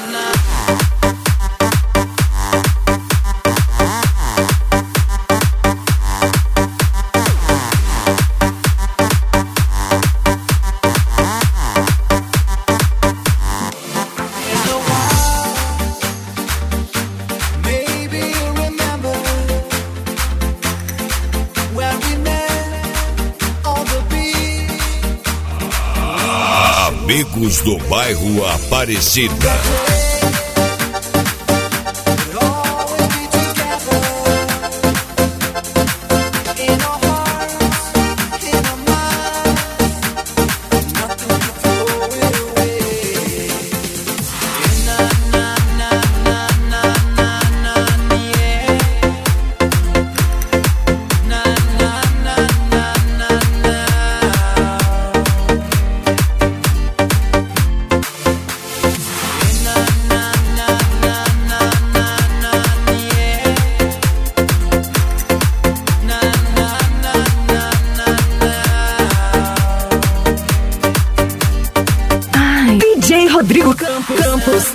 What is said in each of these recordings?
Amigos do bairro Aparecida. Rodrigo Campos.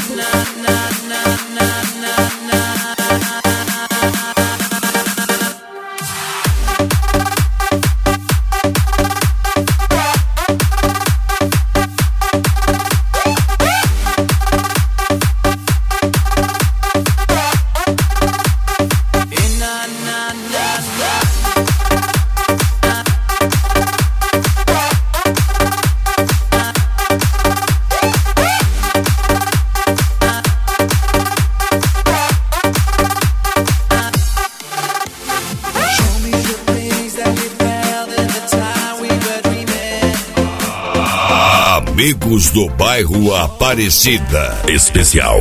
Amigos do bairro Aparecida. Especial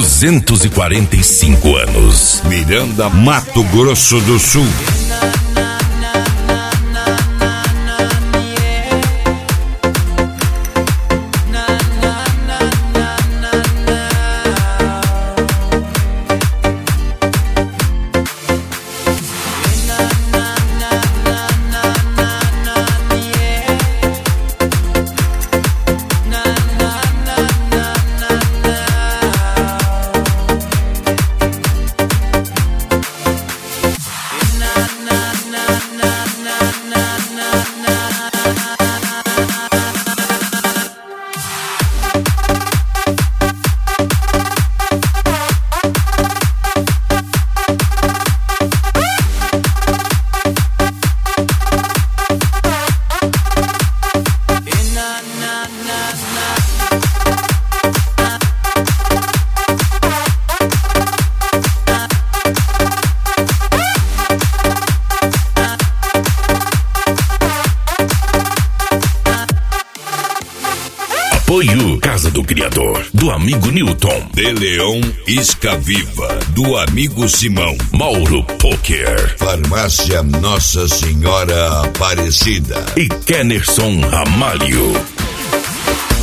245 anos. Miranda, Mato Grosso do Sul. Apoio Casa do Criador, do amigo Newton. De Leão Isca Viva, do amigo Simão. Mauro Poker. Farmácia Nossa Senhora Aparecida. E Kenerson Ramalho.